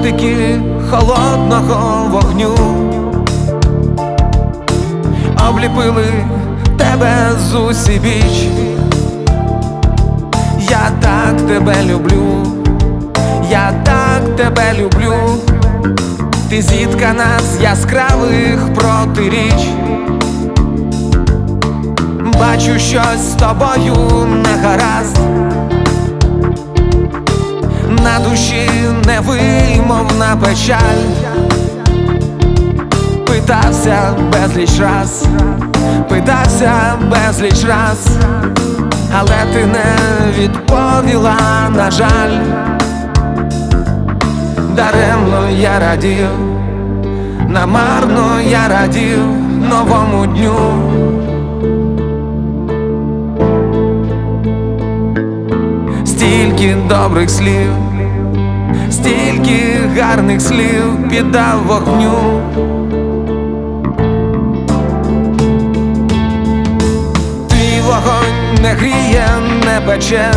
дотики холодного вогню обліпили тебе з усібіч. Я так тебе люблю, я так тебе люблю. Ти зіткана з яскравих протиріч. Бачу, щось з тобою не гаразд, на душі невимовна печаль. Питався безліч раз, питався безліч раз, але ти не відповіла, на жаль. Даремно я радів, намарно я радів новому дню. Стільки добрих слів, стільки гарних слів піддав вогню. Твій вогонь не гріє, не пече,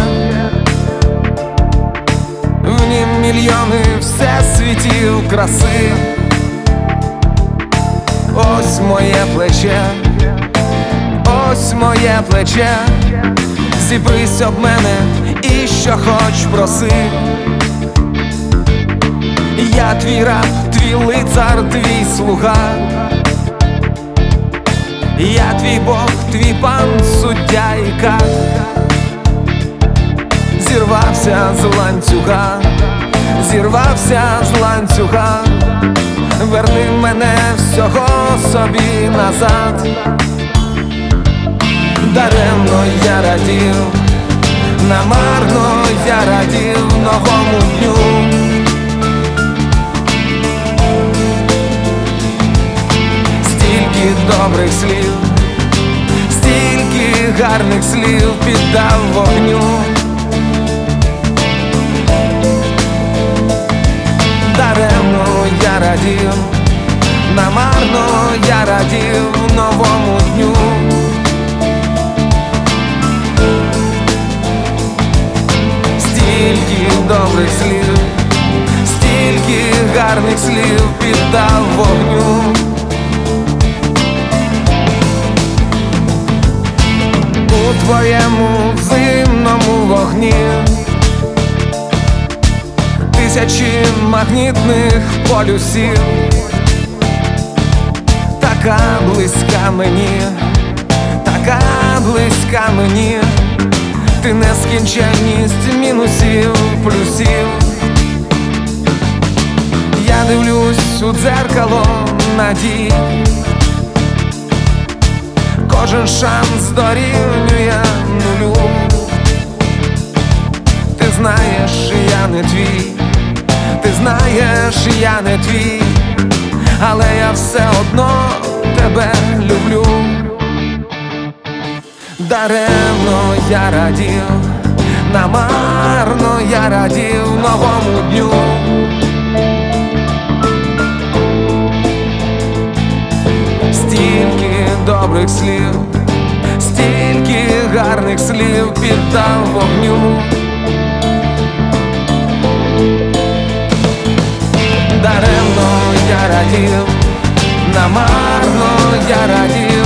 в нім мільйони всесвітів краси. Ось моє плече, ось моє плече, зіпрись об мене і що хоч проси. Я твій раб, твій лицар, твій слуга. Я твій Бог, твій пан, суддя і кат. Зірвався з ланцюга, зірвався з ланцюга. Верни мене всього собі назад. Даремно я радів, намарно я радів новому дню. Стільки добрих слів, стільки гарних слів піддав вогню. Даремно я радів, намарно я радів новому дню. Стільки добрих слів, стільки гарних слів піддав вогню. У твоєму зимному вогні тисячі магнітних полюсів. Така близька мені, така близька мені. Ти нескінченність мінусів, плюсів. Я дивлюсь у дзеркало надій, кожен шанс дорівнює нулю. Ти знаєш, я не твій, ти знаєш, я не твій, але я все одно тебе люблю. Даремно я радів, намарно я радів новому дню. Стільки добрих слів, стільки гарних слів піддав вогню. Даремно я радів, намарно я радів